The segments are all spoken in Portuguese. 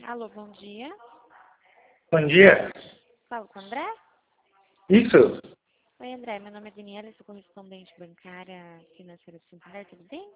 Alô, bom dia. Bom dia. Falo com o André? Isso. Oi, André. Meu nome é Daniela, sou correspondente bancária financeira do Santander, tudo bem?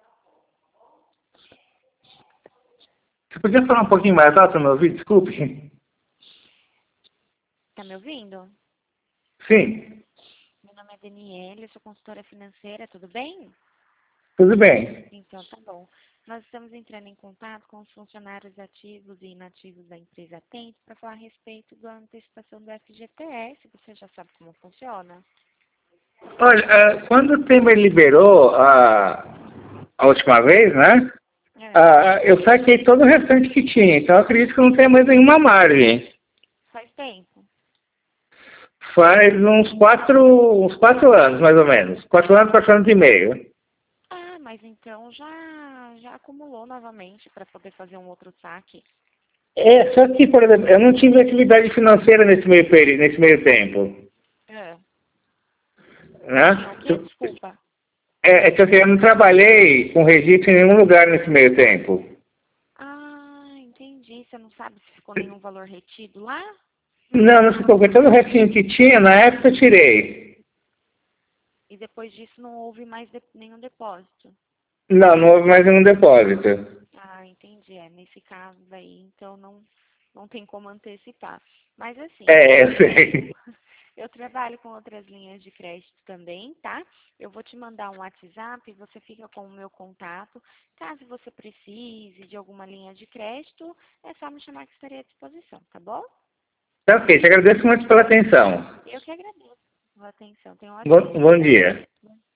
Você podia falar um pouquinho mais alto no meu ouvido? Desculpe. Tá me ouvindo? Sim. Meu nome é Daniela, sou consultora financeira, tudo bem? Tudo bem. Então, tá bom. Nós estamos entrando em contato com os funcionários ativos e inativos da empresa Atento para falar a respeito da antecipação do FGTS. Você já sabe como funciona? Olha, quando o Temer liberou a última vez, né? É, Eu saquei todo o restante que tinha, então eu acredito que não tem mais nenhuma margem. faz tempo. Faz uns quatro anos, mais ou menos. 4 anos, 4 anos e meio. Ah, mas então já acumulou novamente para poder fazer um outro saque. Só que, por exemplo, eu não tive atividade financeira nesse meio período, nesse meio tempo. É. Você tinha o Né? quê? Desculpa. É que eu não trabalhei com registro em nenhum lugar nesse meio tempo. Ah, entendi. Você não sabe se ficou nenhum valor retido lá? Não, não se preocupe. Todo o restinho que tinha, na época eu tirei. E depois disso não houve mais nenhum depósito? Não, não houve mais nenhum depósito. Ah, entendi. Nesse caso daí, então não tem como antecipar. Mas assim, Eu sei. eu trabalho com outras linhas de crédito também, tá? Eu vou te mandar um WhatsApp, você fica com o meu contato. Caso você precise de alguma linha de crédito, é só me chamar que estarei à disposição, tá bom? Tá ok, te agradeço muito pela atenção. Eu que agradeço pela atenção. Tenha um ótimo Bom dia. dia.